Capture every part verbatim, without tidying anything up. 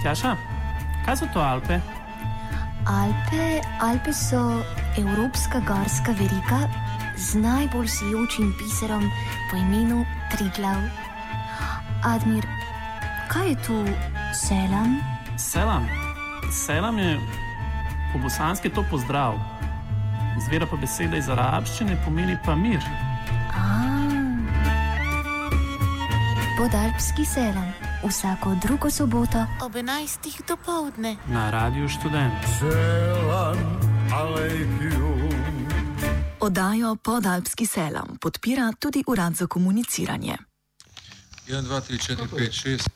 Tjaša, kaj so to Alpe? Alpe, Alpe so evropska gorska veriga z najbolj sijočim biserom po imenu Triglav. Admir, kaj je tu selam? Selam? Selam je po bosanski to pozdrav. Izvira pa beseda iz arabščine, pomeni pa mir. Podalpski selam. Vsako drugo soboto ob enajstih dopoldne na Radiu Študent. Selam alejkum. Oddajo Podalpski selam podpira tudi Urad za komuniciranje. jedan, dva, tri, četiri, pet, šest.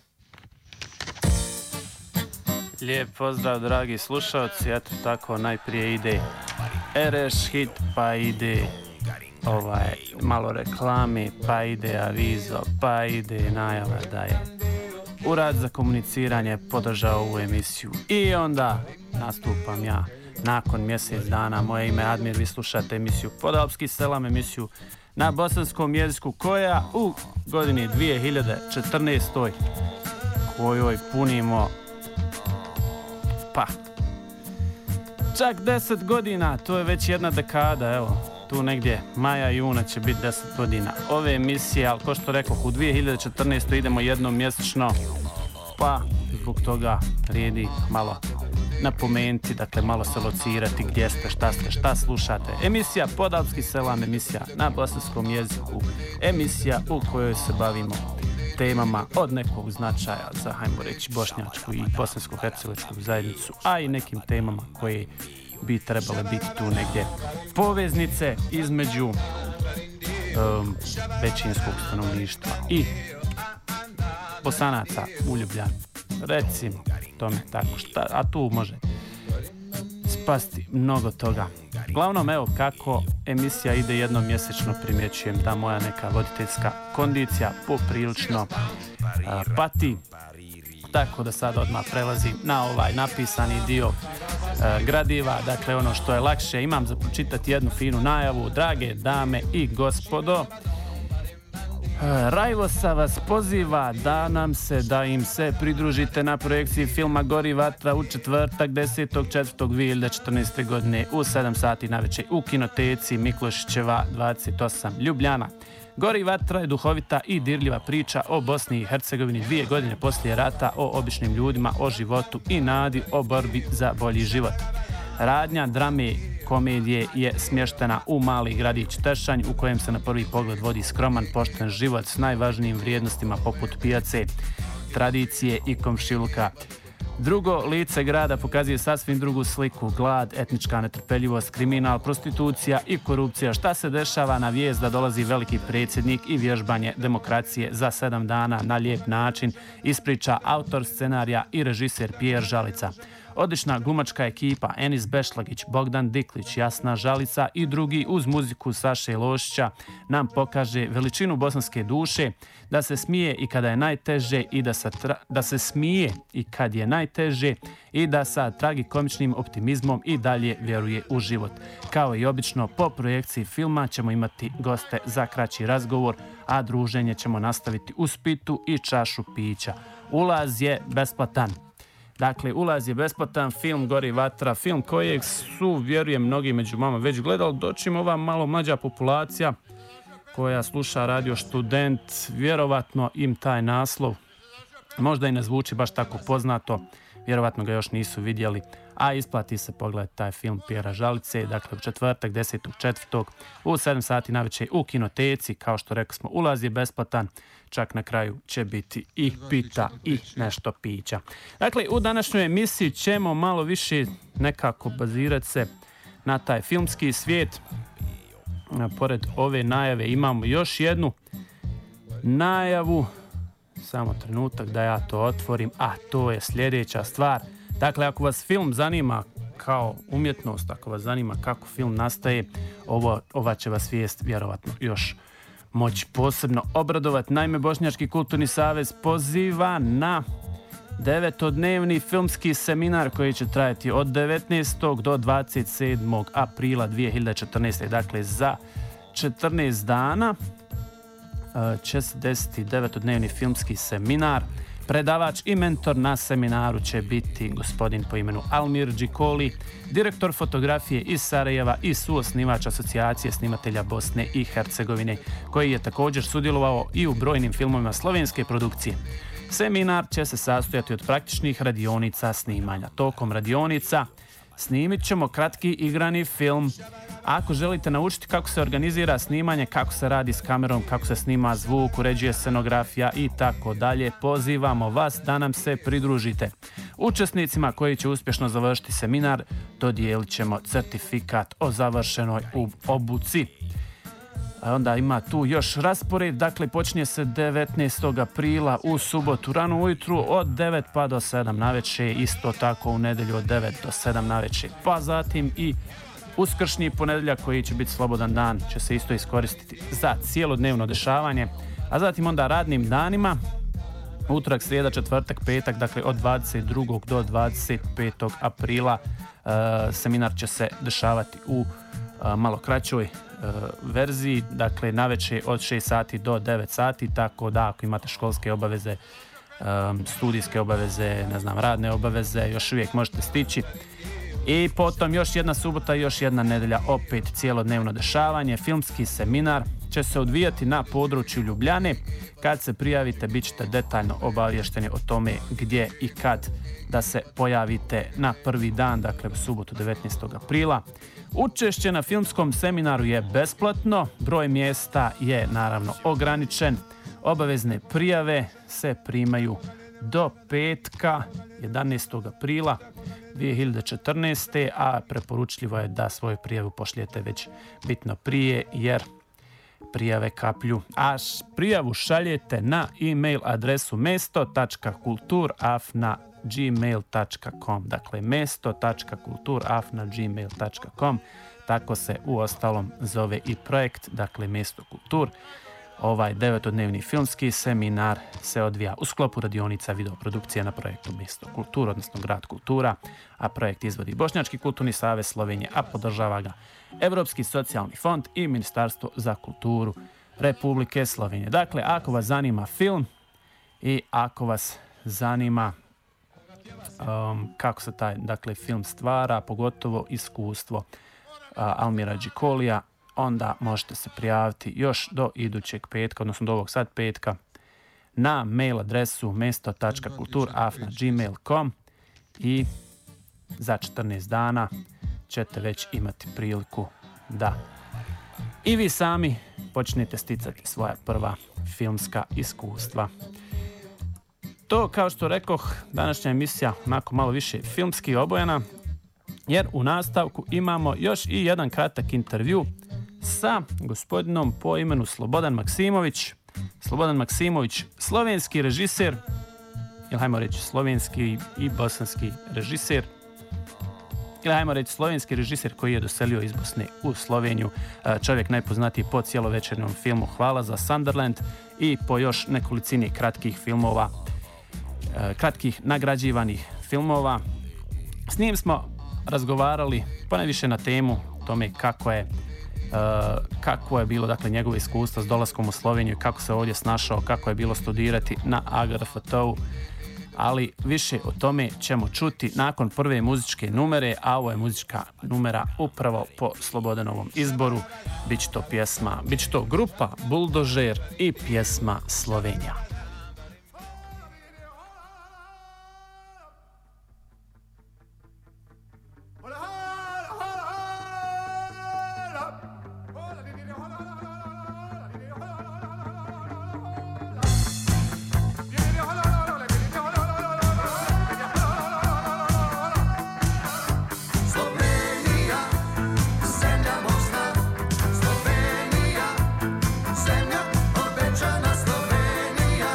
Lijep pozdrav, dragi slušalci. Eto tako, najprije ide Ereš hit, pa ide ovaj, malo reklami, pa ide avizo, pa ide najava da je Urad za komuniciranje podržao ovu emisiju. I onda nastupam ja. Nakon mjesec dana, moje ime je Admir, vi slušate emisiju Podalpski selam, emisiju na bosanskom jeziku koja u godini dvije hiljade četrnaestoj kojoj punimo pa čak deset godina, to je već jedna dekada, evo, tu negdje maja, juna će biti deset godina ove emisije, ali ko što rekoh, u dvije hiljade četrnaestoj idemo jednom mjesečno, pa zbog toga vrijedi malo napomenuti, dakle malo se locirati gdje ste, šta ste, šta slušate. Emisija Podalpski selam, emisija na bosanskom jeziku, emisija u kojoj se bavimo temama od nekog značaja za, hajmo reći, bošnjačku i bosansko-hercegovačku zajednicu, a i nekim temama koje bi trebale biti tu negdje poveznice između um, većinskog stanovništva i Bosanaca u Ljubljani. Recimo tome tako, šta, a tu može spasti mnogo toga. Glavnom, evo kako emisija ide jednom mjesečno, primjećujem da moja neka voditeljska kondicija poprilično a, pati, tako da sad odmah prelazim na ovaj napisani dio a, gradiva, dakle ono što je lakše. Imam za pročitati jednu finu najavu, drage dame i gospodo. Rajvosa vas poziva da nam se, da im se pridružite na projekciji filma Gori vatra u četvrtak desetog četvrtog dvije hiljade četrnaeste. godine u sedam sati navečer u kinoteci Miklošićeva dvadeset osam Ljubljana. Gori vatra je duhovita i dirljiva priča o Bosni i Hercegovini dvije godine poslije rata, o običnim ljudima, o životu i nadi, o borbi za bolji život. Radnja drame komedije je smještena u mali gradić Tešanj, u kojem se na prvi pogled vodi skroman, pošten život s najvažnijim vrijednostima poput pijace, tradicije i komšiluka. Drugo lice grada pokazuje sasvim drugu sliku: glad, etnička netrpeljivost, kriminal, prostitucija i korupcija. Šta se dešava na vijest da dolazi veliki predsjednik i vježbanje demokracije za sedam dana na lijep način ispriča autor scenarija i režiser Pjer Žalica. Odlična glumačka ekipa Enis Bešlagić, Bogdan Diklić, Jasna Žalica i drugi uz muziku Saše Lošića nam pokaže veličinu bosanske duše, da se smije i kada je najteže i da, sa tra- da se smije i kad je najteže i da sa tragikomičnim optimizmom i dalje vjeruje u život. Kao i obično, po projekciji filma ćemo imati goste za kraći razgovor, a druženje ćemo nastaviti u spitu i čašu pića. Ulaz je besplatan. Dakle, ulaz je besplatan, film Gori vatra, film kojeg su, vjerujem, mnogi među vama već gledali, dočim ova malo mlađa populacija koja sluša Radio Študent, vjerovatno im taj naslov možda i ne zvuči baš tako poznato, vjerovatno ga još nisu vidjeli, a isplati se pogledati taj film Pjera Žalice, dakle u četvrtak desetog četvrtog u sedam sati navečer u kinoteci. Kao što rekli smo, ulaz je besplatan, čak na kraju će biti i pita i nešto pića. Dakle, u današnjoj emisiji ćemo malo više nekako bazirati se na taj filmski svijet. Pored ove najave imamo još jednu najavu, samo trenutak da ja to otvorim, a to je sljedeća stvar. Dakle, ako vas film zanima kao umjetnost, ako vas zanima kako film nastaje, ovo, ova će vas vijest vjerovatno još moći posebno obradovati. Naime, Bošnjački kulturni savez poziva na devetodnevni filmski seminar koji će trajati od devetnaestog do dvadeset sedmog aprila dvije hiljade četrnaeste. Dakle, za četrnaest dana će se desiti devetodnevni filmski seminar Predavač i mentor na seminaru će biti gospodin po imenu Almir Đikoli, direktor fotografije iz Sarajeva i suosnivač asocijacije snimatelja Bosne i Hercegovine, koji je također sudjelovao i u brojnim filmovima slovenske produkcije. Seminar će se sastojati od praktičnih radionica snimanja. Tokom radionica snimit ćemo kratki igrani film. Ako želite naučiti kako se organizira snimanje, kako se radi s kamerom, kako se snima zvuk, uređuje scenografija i tako dalje, pozivamo vas da nam se pridružite. Učesnicima koji će uspješno završiti seminar dodijelit ćemo certifikat o završenoj obuci. Onda ima tu još raspored, dakle počinje se devetnaestog aprila u subotu rano ujutru od devet pa do sedam navečer, isto tako u nedjelju od devet do sedam navečer, pa zatim i uskršnji ponedjeljak koji će biti slobodan dan će se isto iskoristiti za cijelodnevno dešavanje, a zatim onda radnim danima utorak, srijeda, četvrtak, petak, dakle od dvadeset drugog do dvadeset petog aprila e, seminar će se dešavati u e, malo kraćoj e, verziji, dakle navečer od šest sati do devet sati, tako da ako imate školske obaveze, e, studijske obaveze, ne znam, radne obaveze, još uvijek možete stići. I potom još jedna subota i još jedna nedelja, opet cijelodnevno dešavanje. Filmski seminar će se odvijati na području Ljubljane. Kad se prijavite, bit ćete detaljno obavješteni o tome gdje i kad da se pojavite na prvi dan, dakle u subotu devetnaestog aprila. Učešće na filmskom seminaru je besplatno, broj mjesta je naravno ograničen. Obavezne prijave se primaju do petka jedanaestog aprila dvije hiljade četrnaeste. a preporučljivo je da svoju prijavu pošljete već bitno prije, jer prijave kaplju. A prijavu šaljete na e-mail adresu mesto tačka kultur afna gmail tačka com. Dakle, mesto tačka kultur afna gmail tačka com. Tako se u ostalom zove i projekt, dakle Mesto kultur. Ovaj devetodnevni filmski seminar se odvija u sklopu radionica videoprodukcije na projektu Mesto kultur, odnosno Grad kultura, a projekt izvodi Bošnjački kulturni savez Slovenije, a podržava ga Evropski socijalni fond i Ministarstvo za kulturu Republike Slovenije. Dakle, ako vas zanima film i ako vas zanima um, kako se taj dakle, film stvara, pogotovo iskustvo uh, Almira Đikolija, onda možete se prijaviti još do idućeg petka, odnosno do ovog sad petka, na mail adresu mesto tačka kultur afna gmail tačka com i za četrnaest dana ćete već imati priliku da i vi sami počnete sticati svoja prva filmska iskustva. To, kao što rekoh, današnja emisija onako malo više filmski obojena, jer u nastavku imamo još i jedan kratak intervju sa gospodinom po imenu Slobodan Maksimović. Slobodan Maksimović, slovenski režiser, ili hajmo reći slovenski i bosanski režiser, ili hajmo reći slovenski režiser koji je doselio iz Bosne u Sloveniju, čovjek najpoznatiji po cijelovečernjem filmu Hvala za Sunderland i po još nekolicini kratkih filmova, kratkih nagrađivanih filmova. S njim smo razgovarali ponajviše na temu tome kako je Uh, kako je bilo dakle njegovo iskustvo s dolaskom u Sloveniju, kako se ovdje snašao, kako je bilo studirati na A G R F T-u, ali više o tome ćemo čuti nakon prve muzičke numere, a ovo je muzička numera upravo po Slobodanovom izboru. Biće to pjesma, biće to grupa Buldožer i pjesma Slovenija. Slovenija,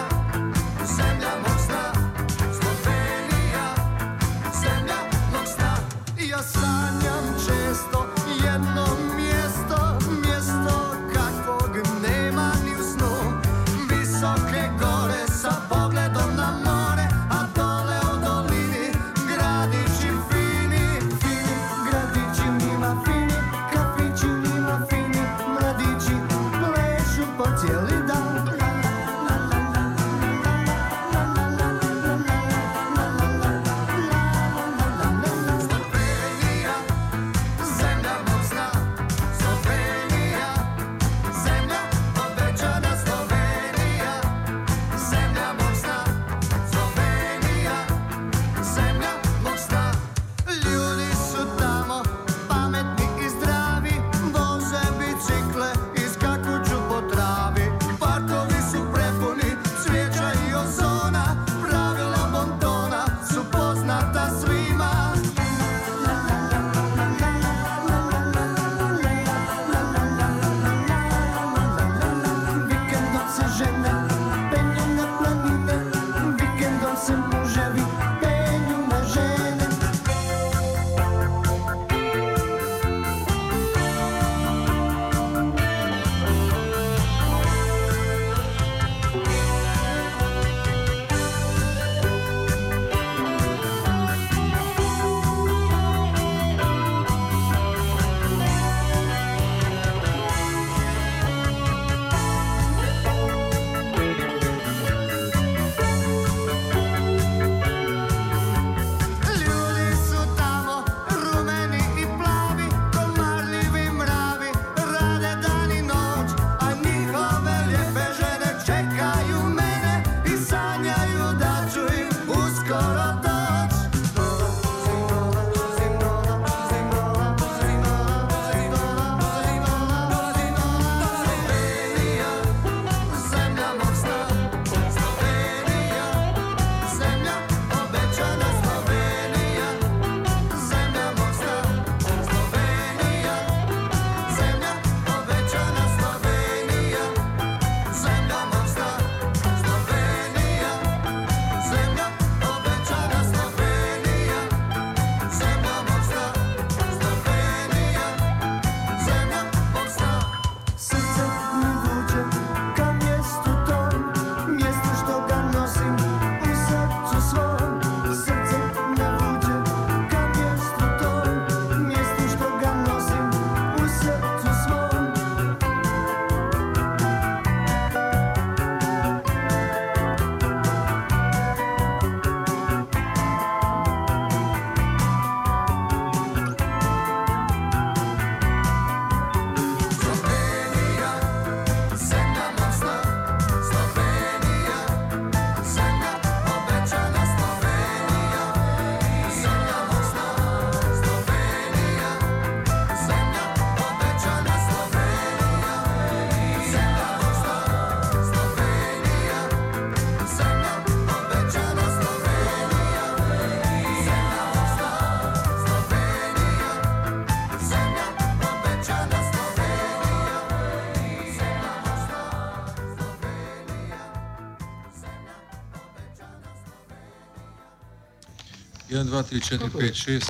jedan, dva, tri, četiri, pet, šest.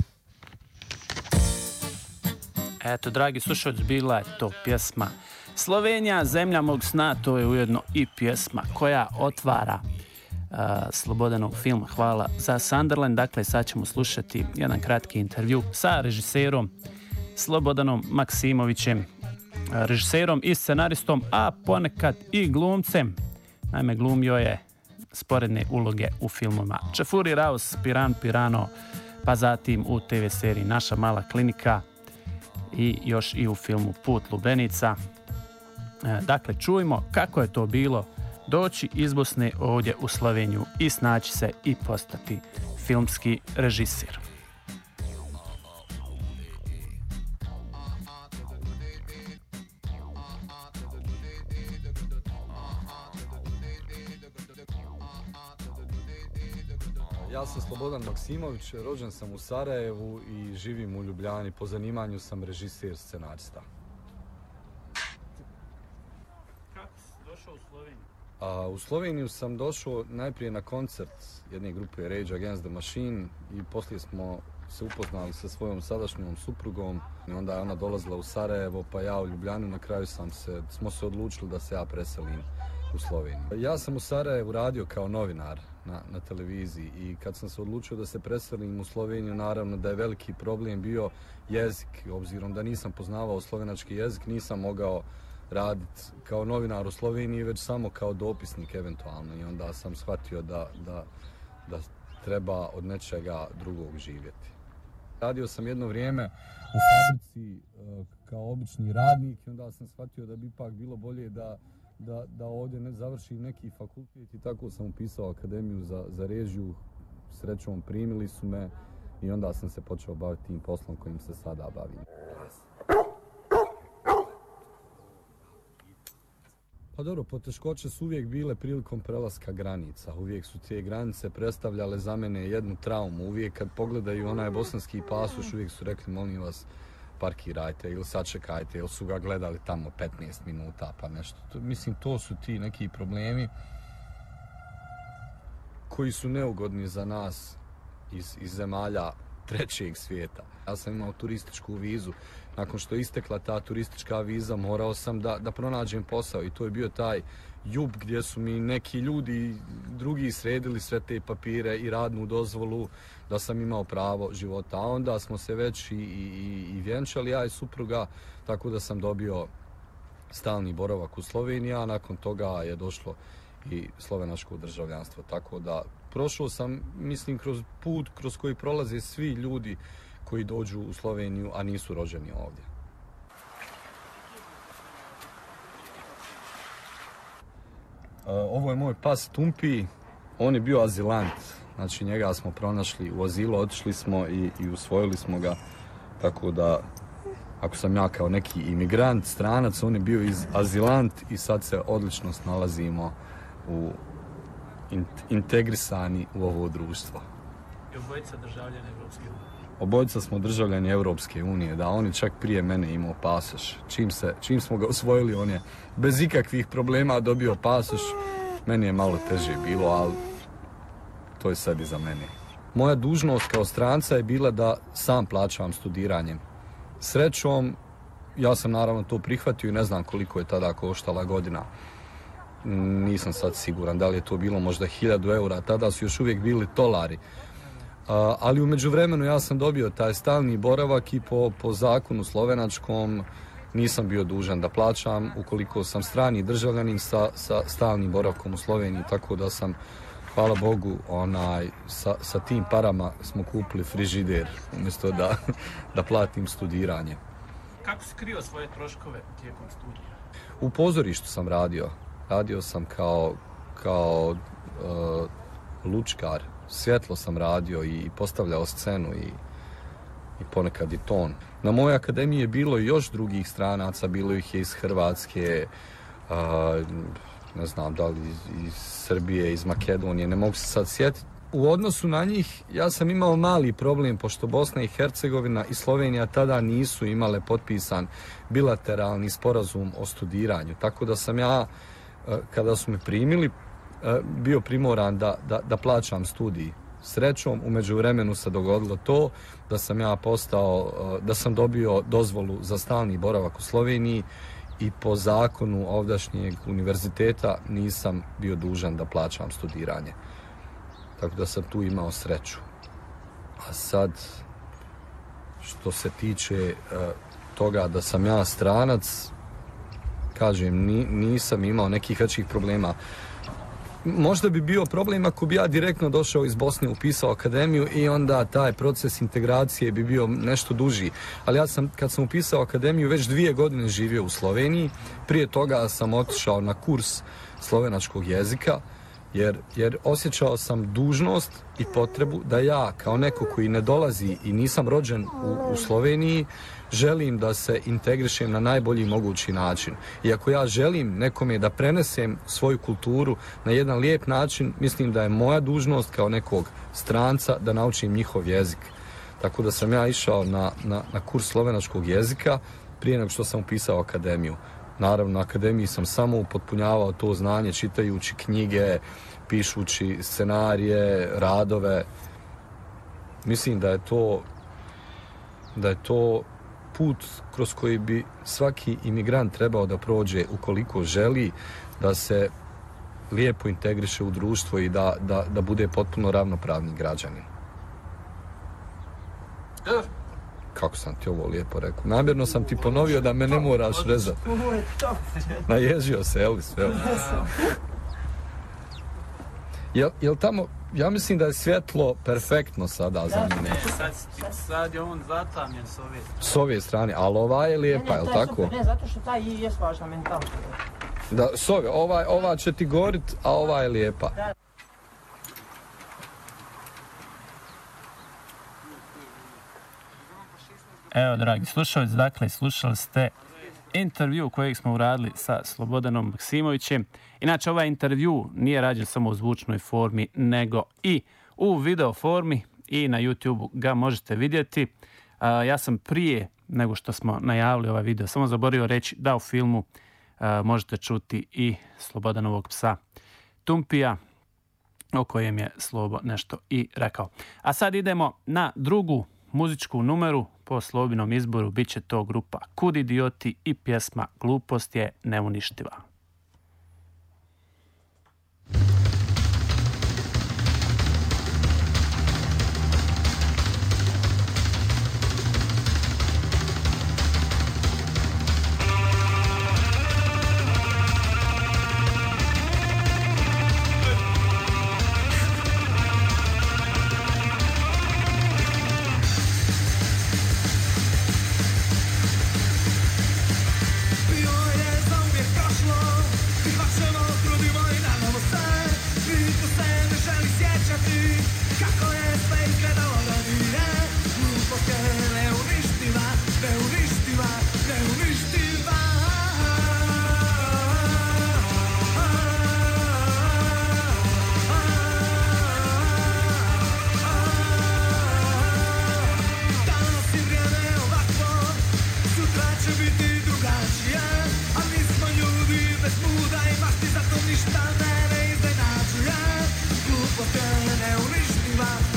Eto, dragi slušalci, bila je to pjesma Slovenija, zemlja mog sna, to je ujedno i pjesma koja otvara uh, Slobodanov film Hvala za Sunderland. Dakle, sad ćemo slušati jedan kratki intervju sa režiserom Slobodanom Maksimovićem, uh, režiserom i scenaristom, a ponekad i glumcem. Naime, glumio je sporedne uloge u filmovima Čefuri Raus, Piran Pirano, pa zatim u te ve seriji Naša mala klinika i još i u filmu Put lubenica. Dakle, čujmo kako je to bilo doći iz Bosne ovdje u Sloveniju i snaći se i postati filmski režiser. Ja sam Slobodan Maksimović, rođen sam u Sarajevu i živim u Ljubljani. Po zanimanju sam režiser, scenarista. Kako si došao u Sloveniju? A, u Sloveniju sam došao najprije na koncert jedne grupe Rage Against the Machine i poslije smo se upoznali sa svojom sadašnjom suprugom i onda je ona dolazila u Sarajevo, pa ja u Ljubljanu. Na kraju sam se, smo se odlučili da se ja preselim u Sloveniju. Ja sam u Sarajevu radio kao novinar na, na televiziji i kad sam se odlučio da se preselim u Sloveniju, naravno da je veliki problem bio jezik. Obzirom da nisam poznavao slovenački jezik, nisam mogao raditi kao novinar u Sloveniji, već samo kao dopisnik eventualno. I onda sam shvatio da, da, da treba od nečega drugog živjeti. Radio sam jedno vrijeme u fabrici kao obični radnik i onda sam shvatio da bi ipak bilo bolje da Da, da ovdje ne završim neki fakultet i tako sam upisao akademiju za, za režiju. Srećom primili su me i onda sam se počeo baviti tim poslom kojim se sada bavim. Pa dobro, poteškoće su uvijek bile prilikom prelaska granica. Uvijek su te granice predstavljale za mene jednu traumu. Uvijek kad pogledaju onaj bosanski pasoš, uvijek su rekli molim vas parkirajte ili sačekajte, ili su ga gledali tamo petnaest minuta pa nešto. To, mislim, to su ti neki problemi koji su neugodni za nas iz, iz zemalja trećeg svijeta. Ja sam imao turističku vizu. Nakon što je istekla ta turistička viza, morao sam da, da pronađem posao i to je bio taj jub gdje su mi neki ljudi drugi sredili sve te papire i radnu dozvolu da sam imao pravo života. A onda smo se već i, i, i vjenčali, ja i supruga, tako da sam dobio stalni boravak u Sloveniji, a nakon toga je došlo i slovenačko državljanstvo. Tako da prošao sam, mislim, kroz put kroz koji prolaze svi ljudi koji dođu u Sloveniju, a nisu rođeni ovdje. Ovo je moj pas Tumpi, on je bio azilant, znači njega smo pronašli u azilu, otišli smo i, i usvojili smo ga, tako da ako sam ja kao neki imigrant, stranac, on je bio iz azilant i sad se odlično snalazimo u in, integrisani u ovo društvo. I obojica državljani Evropske unije. Obojica smo državljani Evropske unije, da, on je čak prije mene imao pasoš. Čim, se, čim smo ga usvojili, on je bez ikakvih problema dobio pasoš. Meni je malo teže bilo, ali to je sad i za mene. Moja dužnost kao stranca je bila da sam plaćam studiranje. Srećom, ja sam naravno to prihvatio i ne znam koliko je tada koštala godina. Nisam sad siguran da li je to bilo možda hiljadu eura, tada su još uvijek bili tolari. Uh, ali u međuvremenu ja sam dobio taj stalni boravak i po, po zakonu slovenačkom nisam bio dužan da plaćam ukoliko sam strani državljanin sa, sa stalnim boravkom u Sloveniji, tako da sam, hvala Bogu, onaj, sa, sa tim parama smo kupili frižider umjesto da, da platim studiranje. Kako si krio svoje troškove tijekom studija? U pozorištu sam radio. Radio sam kao, kao uh, lučkar. Svjetlo sam radio i postavljao scenu i, i ponekad i ton. Na mojoj akademiji je bilo i još drugih stranaca, bilo ih je iz Hrvatske, a, ne znam da li iz, iz Srbije, iz Makedonije, ne mogu se sad sjetiti. U odnosu na njih ja sam imao mali problem, pošto Bosna i Hercegovina i Slovenija tada nisu imale potpisan bilateralni sporazum o studiranju. Tako da sam ja, kada su me primili, bio primoran da, da, da plaćam studij Srećom, u međuvremenu se dogodilo to da sam ja postao, da sam dobio dozvolu za stalni boravak u Sloveniji i po zakonu ovdašnjeg univerziteta nisam bio dužan da plaćam studiranje. Tako da sam tu imao sreću. A sad, što se tiče uh, toga da sam ja stranac, kažem, ni, nisam imao nekih većih problema. Možda bi bio problem ako bi ja direktno došao iz Bosne, upisao akademiju i onda taj proces integracije bi bio nešto duži. Ali ja sam, kad sam upisao akademiju, već dvije godine živio u Sloveniji. Prije toga sam otišao na kurs slovenačkog jezika, jer, jer osjećao sam dužnost i potrebu da ja, kao neko koji ne dolazi i nisam rođen u, u Sloveniji, želim da se integrišem na najbolji mogući način. I ako ja želim nekome da prenesem svoju kulturu na jedan lijep način, mislim da je moja dužnost kao nekog stranca da naučim njihov jezik. Tako da sam ja išao na, na, na kurs slovenačkog jezika prije nego što sam upisao akademiju. Naravno, na akademiji sam samo upotpunjavao to znanje čitajući knjige, pišući scenarije, radove. Mislim da je to da je to put kroz koji bi svaki imigrant trebao da prođe ukoliko želi da se lijepo integriše u društvo i da, da, da bude potpuno ravnopravni građanin. Kako sam ti ovo lijepo rekao? Namjerno sam ti ponovio da me ne moraš rezati. Naježio se, Elvis. Jel, jel tamo, ja mislim da je svjetlo perfektno sada za mene. Ne, sad, sad je on zatamljen s ove strane. S ove strane, ali ova je lijepa, ne, ne, jel tako? Super, ne, zato što taj i je važna mentalno. Da, s ove, ova, ova će ti gorit, a ova je lijepa. Da. Evo, dragi slušalci, dakle, slušali ste intervju kojeg smo uradili sa Slobodanom Maksimovićem. Inače, ovaj intervju nije rađen samo u zvučnoj formi, nego i u video formi i na YouTube ga možete vidjeti. A, ja sam prije nego što smo najavili ovaj video samo zaboravio reći da u filmu a, možete čuti i Slobodanovog psa Tumpija, o kojem je Slobo nešto i rekao. A sad idemo na drugu muzičku numeru. Po Slobinom izboru bit će to grupa Kud idioti i pjesma Glupost je neuništiva. Neuništiva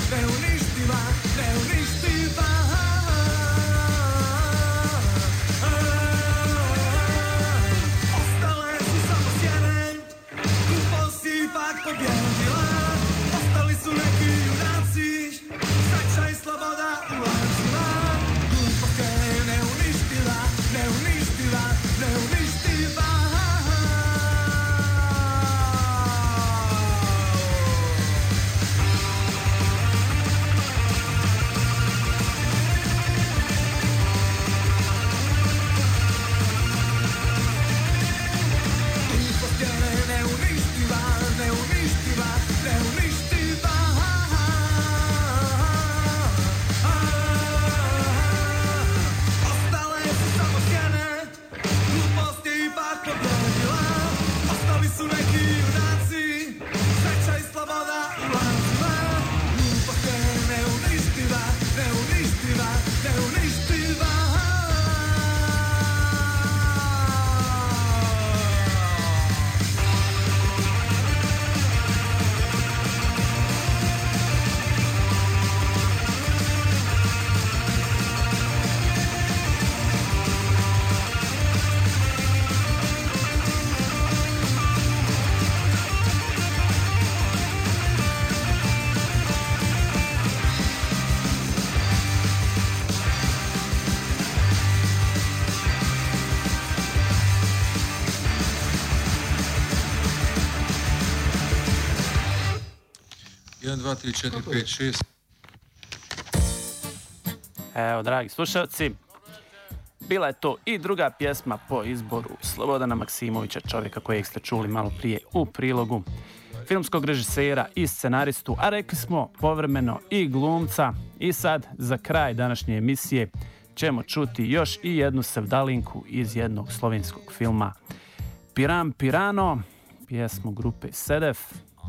dva, tri, četiri, pet, šest. Evo, dragi slušalci, bila je to i druga pjesma po izboru Slobodana Maksimovića, čovjeka kojeg ste čuli malo prije u prilogu, filmskog režisera i scenaristu, a rekli smo povremeno i glumca. I sad, za kraj današnje emisije, ćemo čuti još i jednu sevdalinku iz jednog slovenskog filma Piran Pirano, pjesmu grupe Sedef,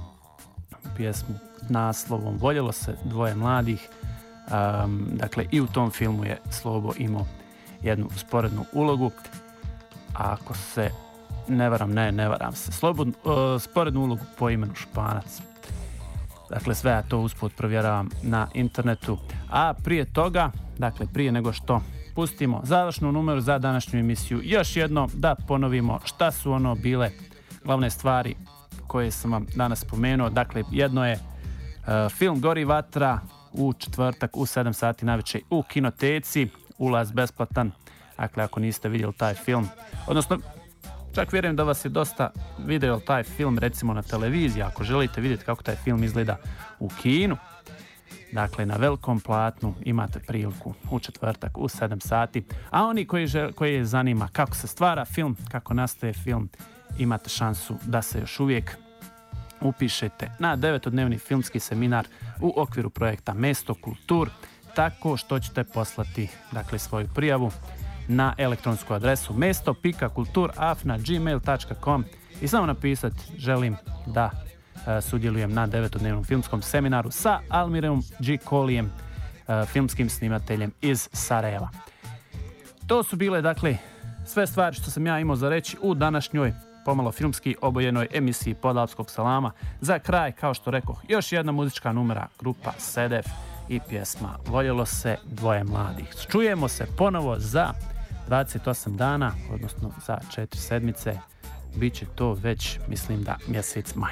pjesmu naslovom Voljelo se dvoje mladih. Um, dakle, i u tom filmu je Slobo imao jednu sporednu ulogu. A ako se ne varam, ne, ne varam se, Slobod, uh, sporednu ulogu po imenu Španac. Dakle, sve ja to usput provjeravam na internetu. A prije toga, dakle, prije nego što pustimo završnu numeru za današnju emisiju, još jedno da ponovimo šta su ono bile glavne stvari koje sam vam danas spomenuo. Dakle, jedno je uh, film Gori vatra u četvrtak u sedam sati navečer u kinoteci, ulaz besplatan. Dakle, ako niste vidjeli taj film, odnosno čak vjerujem da vas je dosta video taj film recimo na televiziji, ako želite vidjeti kako taj film izgleda u kinu, dakle na velikom platnu, imate priliku u četvrtak u sedam sati. A oni koji, žel, koji je zanima kako se stvara film, kako nastaje film, imate šansu da se još uvijek upišete na devetodnevni filmski seminar u okviru projekta Mesto Kultur, tako što ćete poslati, dakle, svoju prijavu na elektronsku adresu mesto pika kultur afna gmail tačka com i samo napisati želim da e, sudjelujem na devetodnevnom filmskom seminaru sa Almirom Đikolijem, e, filmskim snimateljem iz Sarajeva. To su bile, dakle, sve stvari što sam ja imao za reći u današnjoj pomalo filmski obojenoj emisiji Podalpskog salama. Za kraj, kao što rekoh, još jedna muzička numera, grupa Sedef i pjesma Voljelo se dvoje mladih. Čujemo se ponovo za dvadeset osam dana, odnosno za četiri sedmice. Biće to već, mislim da, mjesec maj.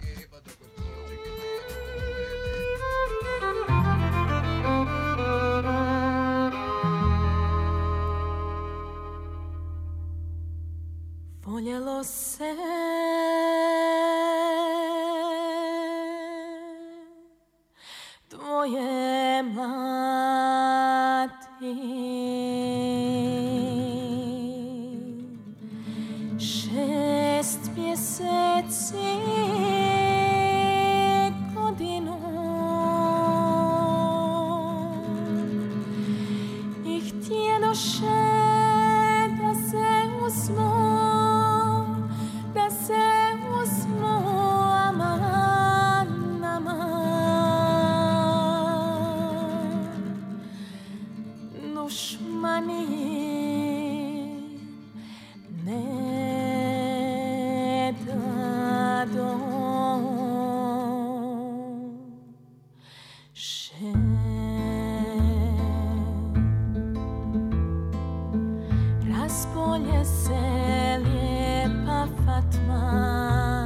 Voljelo se dvoje mladih, šest mjeseci godinu i htjedoše da se uzmu, da se uzmu aman, aman. Dušmani ne dado še. Raspolje se lijepa Fatma,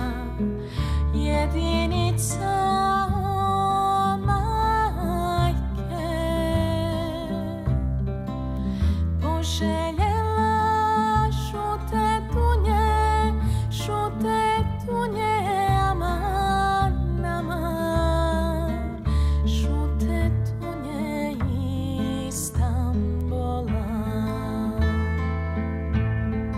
jedinica majke, poželjela šute tunje, šute tunje, aman, aman, šute tunje Istanbula.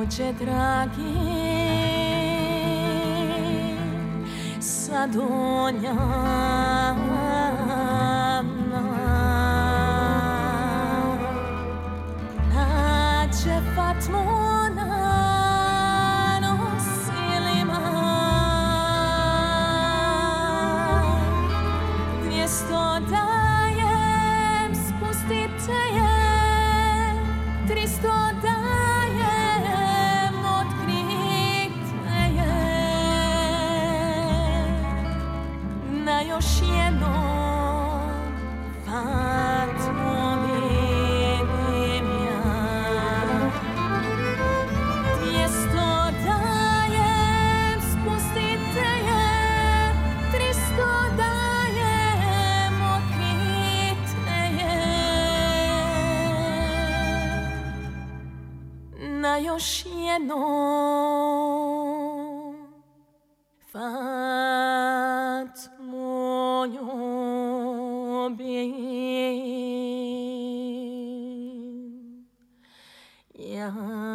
oče dragi, sadonjama, nađe Fatmona nosilima, dvjesto dajem, spustite je, tristo dajem, otkrite je, na još jednom Fatmu vidim ja. Dvjesto dajem, spustite je, tristo dajem, otkrite je, na još jednom Fatmu ljubim ja.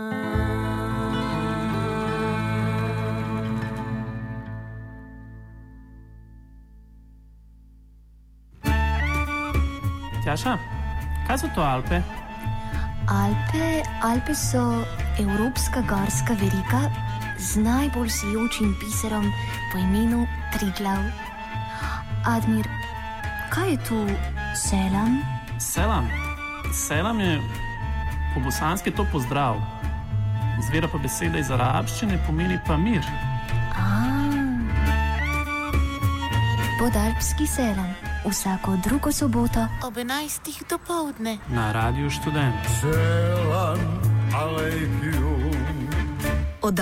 Tjaša, kaj su to Alpe? Alpe, Alpe so evropska gorska verika z najbolj sijočim biserom po imenu Triglav. Admir, kaj je tu selam? Selam. Selam je po bosanski to pozdrav. Izvira pa beseda iz arabščine, pomeni pa mir. A, podalpski selam. Vsako drugo soboto ob enajstih dopoldne na Radiu Študent. Selam alejkum.